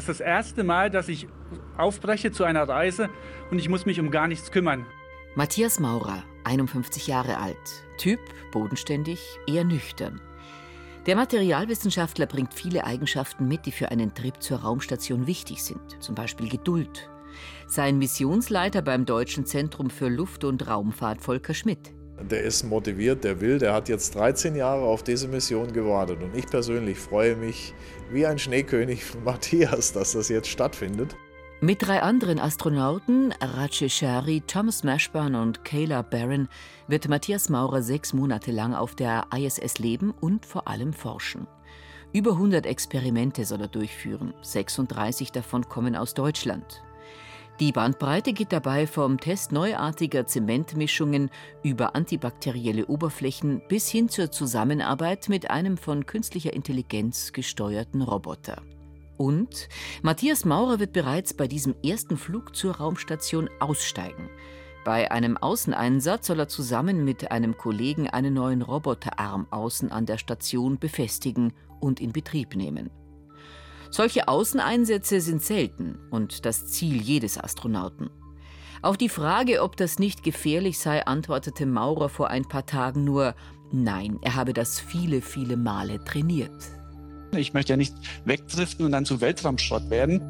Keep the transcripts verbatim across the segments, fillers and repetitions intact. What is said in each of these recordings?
Das ist das erste Mal, dass ich aufbreche zu einer Reise und ich muss mich um gar nichts kümmern. Matthias Maurer, einundfünfzig Jahre alt. Typ bodenständig, eher nüchtern. Der Materialwissenschaftler bringt viele Eigenschaften mit, die für einen Trip zur Raumstation wichtig sind. Zum Beispiel Geduld. Sein Missionsleiter beim Deutschen Zentrum für Luft- und Raumfahrt, Volker Schmidt. Der ist motiviert, der will, der hat jetzt dreizehn Jahre auf diese Mission gewartet. Und ich persönlich freue mich wie ein Schneekönig von Matthias, dass das jetzt stattfindet. Mit drei anderen Astronauten, Rajesh Shari, Thomas Mashburn und Kayla Barron, wird Matthias Maurer sechs Monate lang auf der I S S leben und vor allem forschen. Über hundert Experimente soll er durchführen, sechsunddreißig davon kommen aus Deutschland. Die Bandbreite geht dabei vom Test neuartiger Zementmischungen über antibakterielle Oberflächen bis hin zur Zusammenarbeit mit einem von künstlicher Intelligenz gesteuerten Roboter. Und Matthias Maurer wird bereits bei diesem ersten Flug zur Raumstation aussteigen. Bei einem Außeneinsatz soll er zusammen mit einem Kollegen einen neuen Roboterarm außen an der Station befestigen und in Betrieb nehmen. Solche Außeneinsätze sind selten und das Ziel jedes Astronauten. Auf die Frage, ob das nicht gefährlich sei, antwortete Maurer vor ein paar Tagen nur, nein, er habe das viele, viele Male trainiert. Ich möchte ja nicht wegdriften und dann zu Weltraumschrott werden.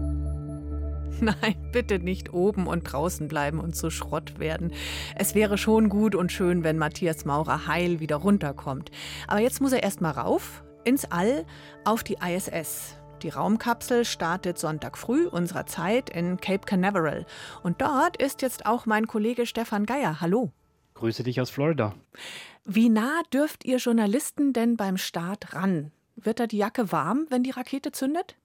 Nein, bitte nicht oben und draußen bleiben und zu Schrott werden. Es wäre schon gut und schön, wenn Matthias Maurer heil wieder runterkommt. Aber jetzt muss er erst mal rauf, ins All, auf die I S S. Die Raumkapsel startet Sonntag früh unserer Zeit in Cape Canaveral. Und dort ist jetzt auch mein Kollege Stefan Geier. Hallo. Grüße dich aus Florida. Wie nah dürft ihr Journalisten denn beim Start ran? Wird da die Jacke warm, wenn die Rakete zündet?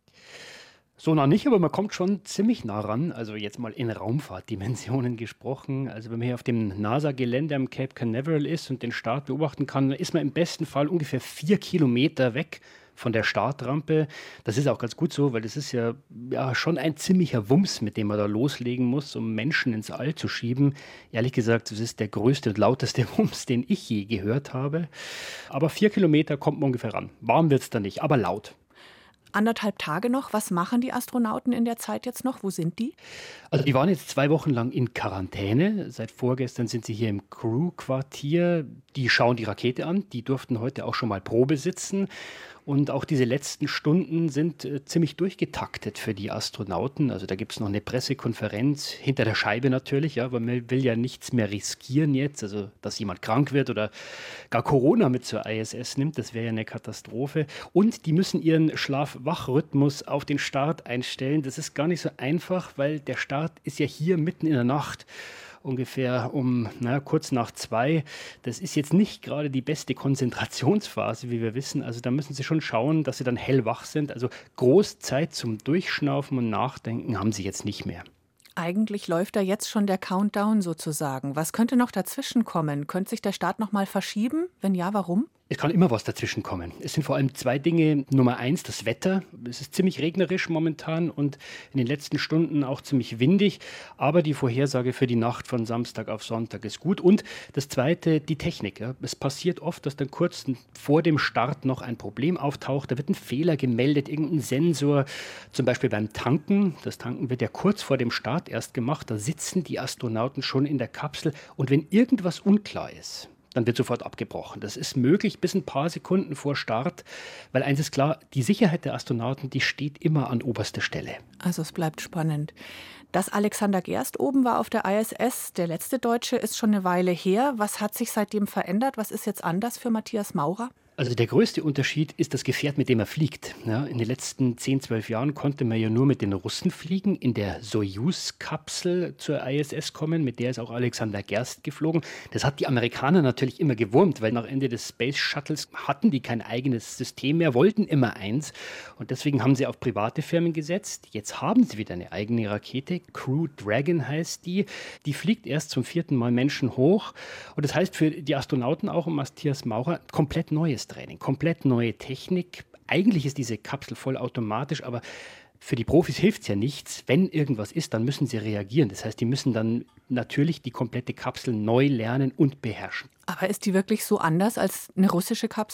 So nah nicht, aber man kommt schon ziemlich nah ran. Also jetzt mal in Raumfahrtdimensionen gesprochen. Also wenn man hier auf dem NASA-Gelände am Cape Canaveral ist und den Start beobachten kann, dann ist man im besten Fall ungefähr vier Kilometer weg von der Startrampe. Das ist auch ganz gut so, weil das ist ja, ja schon ein ziemlicher Wumms, mit dem man da loslegen muss, um Menschen ins All zu schieben. Ehrlich gesagt, das ist der größte und lauteste Wumms, den ich je gehört habe. Aber vier Kilometer kommt man ungefähr ran. Warm wird es da nicht, aber laut. Anderthalb Tage noch. Was machen die Astronauten in der Zeit jetzt noch? Wo sind die? Also die waren jetzt zwei Wochen lang in Quarantäne. Seit vorgestern sind sie hier im Crew-Quartier. Die schauen die Rakete an. Die durften heute auch schon mal Probe sitzen. Und auch diese letzten Stunden sind äh, ziemlich durchgetaktet für die Astronauten. Also da gibt es noch eine Pressekonferenz, hinter der Scheibe natürlich, ja, weil man will ja nichts mehr riskieren jetzt. Also dass jemand krank wird oder gar Corona mit zur I S S nimmt, das wäre ja eine Katastrophe. Und die müssen ihren Schlaf-Wach-Rhythmus auf den Start einstellen. Das ist gar nicht so einfach, weil der Start ist ja hier mitten in der Nacht. Ungefähr um na, kurz nach zwei. Das ist jetzt nicht gerade die beste Konzentrationsphase, wie wir wissen. Also da müssen Sie schon schauen, dass Sie dann hellwach sind. Also groß Zeit zum Durchschnaufen und Nachdenken haben Sie jetzt nicht mehr. Eigentlich läuft da jetzt schon der Countdown sozusagen. Was könnte noch dazwischen kommen? Könnte sich der Start noch mal verschieben? Wenn ja, warum? Es kann immer was dazwischen kommen. Es sind vor allem zwei Dinge. Nummer eins, das Wetter. Es ist ziemlich regnerisch momentan und in den letzten Stunden auch ziemlich windig. Aber die Vorhersage für die Nacht von Samstag auf Sonntag ist gut. Und das zweite, die Technik. Ja. Es passiert oft, dass dann kurz vor dem Start noch ein Problem auftaucht. Da wird ein Fehler gemeldet, irgendein Sensor. Zum Beispiel beim Tanken. Das Tanken wird ja kurz vor dem Start erst gemacht. Da sitzen die Astronauten schon in der Kapsel. Und wenn irgendwas unklar ist, dann wird sofort abgebrochen. Das ist möglich bis ein paar Sekunden vor Start, weil eins ist klar, die Sicherheit der Astronauten, die steht immer an oberster Stelle. Also es bleibt spannend. Dass Alexander Gerst oben war auf der I S S, der letzte Deutsche, ist schon eine Weile her. Was hat sich seitdem verändert? Was ist jetzt anders für Matthias Maurer? Also der größte Unterschied ist das Gefährt, mit dem er fliegt. Ja, in den letzten zehn, zwölf Jahren konnte man ja nur mit den Russen fliegen, in der Soyuz-Kapsel zur I S S kommen, mit der ist auch Alexander Gerst geflogen. Das hat die Amerikaner natürlich immer gewurmt, weil nach Ende des Space Shuttles hatten die kein eigenes System mehr, wollten immer eins. Und deswegen haben sie auf private Firmen gesetzt. Jetzt haben sie wieder eine eigene Rakete, Crew Dragon heißt die. Die fliegt erst zum vierten Mal Menschen hoch. Und das heißt für die Astronauten auch und Matthias Maurer komplett neues Training, komplett neue Technik. Eigentlich ist diese Kapsel vollautomatisch, aber für die Profis hilft es ja nichts. Wenn irgendwas ist, dann müssen sie reagieren. Das heißt, die müssen dann natürlich die komplette Kapsel neu lernen und beherrschen. Aber ist die wirklich so anders als eine russische Kapsel?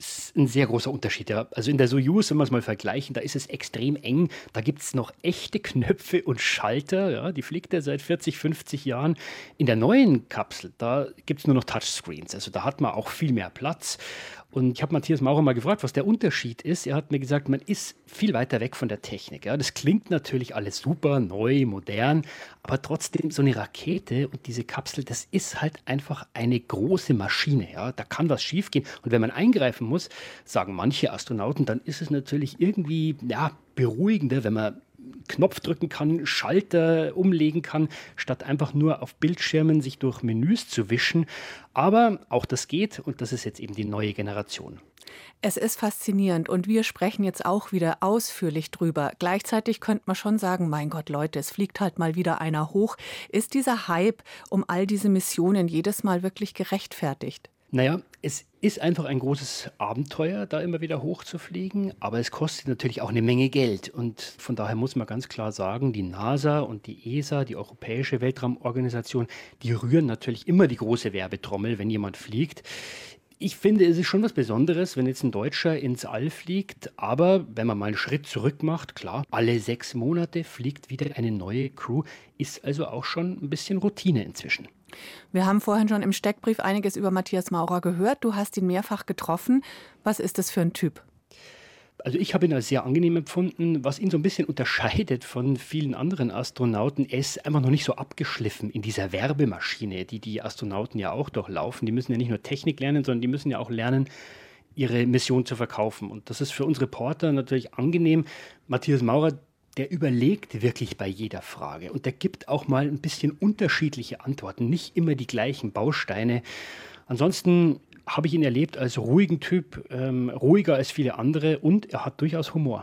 ist ein sehr großer Unterschied. Ja. Also in der Soyuz, wenn wir es mal vergleichen, da ist es extrem eng. Da gibt es noch echte Knöpfe und Schalter. Ja. Die fliegt ja seit vierzig, fünfzig Jahren. In der neuen Kapsel, da gibt es nur noch Touchscreens. Also da hat man auch viel mehr Platz. Und ich habe Matthias Maurer mal gefragt, was der Unterschied ist. Er hat mir gesagt, man ist viel weiter weg von der Technik. Ja. Das klingt natürlich alles super, neu, modern, aber trotzdem so eine Rakete und diese Kapsel, das ist halt einfach eine große Maschine. Ja. Da kann was schiefgehen. Und wenn man eingreifen muss, sagen manche Astronauten, dann ist es natürlich irgendwie ja, beruhigender, wenn man Knopf drücken kann, Schalter umlegen kann, statt einfach nur auf Bildschirmen sich durch Menüs zu wischen. Aber auch das geht und das ist jetzt eben die neue Generation. Es ist faszinierend und wir sprechen jetzt auch wieder ausführlich drüber. Gleichzeitig könnte man schon sagen, mein Gott, Leute, es fliegt halt mal wieder einer hoch. Ist dieser Hype um all diese Missionen jedes Mal wirklich gerechtfertigt? Naja, es ist einfach ein großes Abenteuer, da immer wieder hochzufliegen, aber es kostet natürlich auch eine Menge Geld. Und von daher muss man ganz klar sagen, die NASA und die E S A, die Europäische Weltraumorganisation, die rühren natürlich immer die große Werbetrommel, wenn jemand fliegt. Ich finde, es ist schon was Besonderes, wenn jetzt ein Deutscher ins All fliegt, aber wenn man mal einen Schritt zurück macht, klar, alle sechs Monate fliegt wieder eine neue Crew, ist also auch schon ein bisschen Routine inzwischen. Wir haben vorhin schon im Steckbrief einiges über Matthias Maurer gehört. Du hast ihn mehrfach getroffen. Was ist das für ein Typ? Also ich habe ihn als sehr angenehm empfunden, was ihn so ein bisschen unterscheidet von vielen anderen Astronauten. Er ist einfach noch nicht so abgeschliffen in dieser Werbemaschine, die die Astronauten ja auch durchlaufen. Die müssen ja nicht nur Technik lernen, sondern die müssen ja auch lernen, ihre Mission zu verkaufen. Und das ist für uns Reporter natürlich angenehm. Matthias Maurer, der überlegt wirklich bei jeder Frage und der gibt auch mal ein bisschen unterschiedliche Antworten, nicht immer die gleichen Bausteine. Ansonsten habe ich ihn erlebt als ruhigen Typ, ähm, ruhiger als viele andere und er hat durchaus Humor.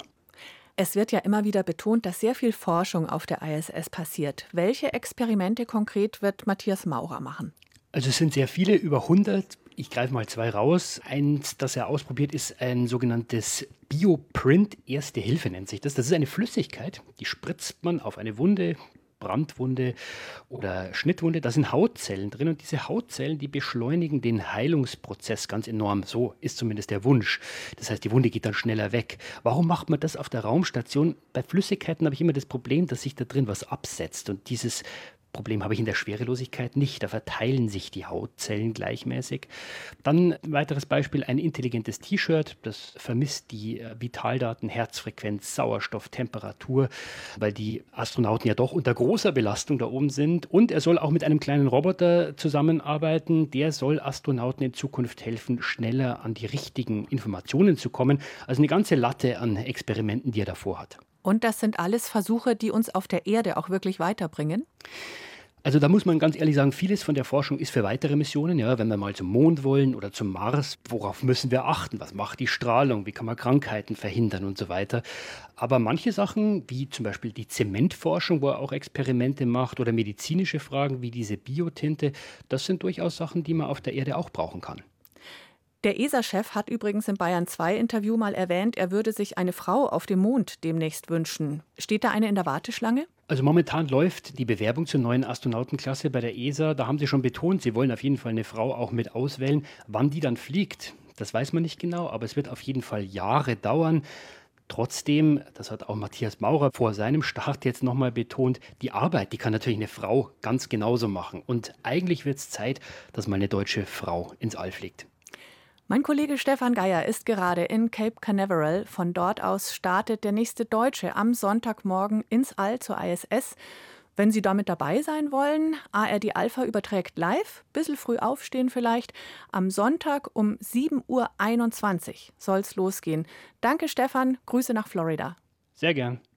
Es wird ja immer wieder betont, dass sehr viel Forschung auf der I S S passiert. Welche Experimente konkret wird Matthias Maurer machen? Also es sind sehr viele, über hundert. Ich greife mal zwei raus. Eins, das er ausprobiert, ist ein sogenanntes Bioprint Erste Hilfe nennt sich das. Das ist eine Flüssigkeit, die spritzt man auf eine Wunde, Brandwunde oder Schnittwunde. Da sind Hautzellen drin und diese Hautzellen, die beschleunigen den Heilungsprozess ganz enorm. So ist zumindest der Wunsch. Das heißt, die Wunde geht dann schneller weg. Warum macht man das auf der Raumstation? Bei Flüssigkeiten habe ich immer das Problem, dass sich da drin was absetzt und dieses Problem habe ich in der Schwerelosigkeit nicht. Da verteilen sich die Hautzellen gleichmäßig. Dann ein weiteres Beispiel, ein intelligentes T-Shirt. Das vermisst die Vitaldaten, Herzfrequenz, Sauerstoff, Temperatur, weil die Astronauten ja doch unter großer Belastung da oben sind. Und er soll auch mit einem kleinen Roboter zusammenarbeiten. Der soll Astronauten in Zukunft helfen, schneller an die richtigen Informationen zu kommen. Also eine ganze Latte an Experimenten, die er davor hat. Und das sind alles Versuche, die uns auf der Erde auch wirklich weiterbringen? Also da muss man ganz ehrlich sagen, vieles von der Forschung ist für weitere Missionen. Ja, wenn wir mal zum Mond wollen oder zum Mars, worauf müssen wir achten? Was macht die Strahlung? Wie kann man Krankheiten verhindern und so weiter? Aber manche Sachen, wie zum Beispiel die Zementforschung, wo er auch Experimente macht, oder medizinische Fragen wie diese Biotinte, das sind durchaus Sachen, die man auf der Erde auch brauchen kann. Der E S A-Chef hat übrigens im Bayern zwei Interview mal erwähnt, er würde sich eine Frau auf dem Mond demnächst wünschen. Steht da eine in der Warteschlange? Also momentan läuft die Bewerbung zur neuen Astronautenklasse bei der E S A. Da haben sie schon betont, sie wollen auf jeden Fall eine Frau auch mit auswählen. Wann die dann fliegt, das weiß man nicht genau, aber es wird auf jeden Fall Jahre dauern. Trotzdem, das hat auch Matthias Maurer vor seinem Start jetzt nochmal betont, die Arbeit, die kann natürlich eine Frau ganz genauso machen. Und eigentlich wird es Zeit, dass mal eine deutsche Frau ins All fliegt. Mein Kollege Stefan Geier ist gerade in Cape Canaveral. Von dort aus startet der nächste Deutsche am Sonntagmorgen ins All zur I S S. Wenn Sie damit dabei sein wollen, A R D Alpha überträgt live, bisschen früh aufstehen vielleicht. Am Sonntag um sieben Uhr einundzwanzig soll es losgehen. Danke Stefan, Grüße nach Florida. Sehr gern.